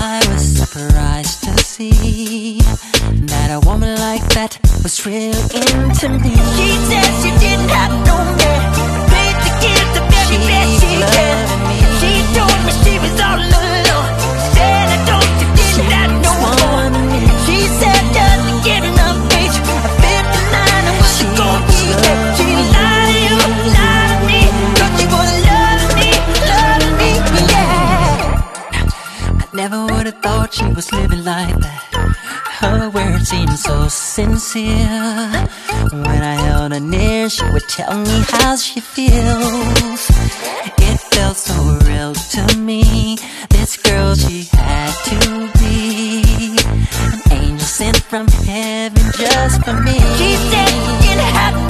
I was surprised to see that a woman like that was real into me. She said she didn't have no man, paid to give the very best she can. She told me she was all alone, said I don't you didn't have no one. She said just to get enough age, at 59 I was a gold digger. She lied to you, lied to me, thought she was loving me, yeah. I never would have thought she was living like that. Her words seemed so sincere. When I held her near, she would tell me how she feels. It felt so real to me. This girl, she had to be an angel sent from heaven just for me. She said she didn't have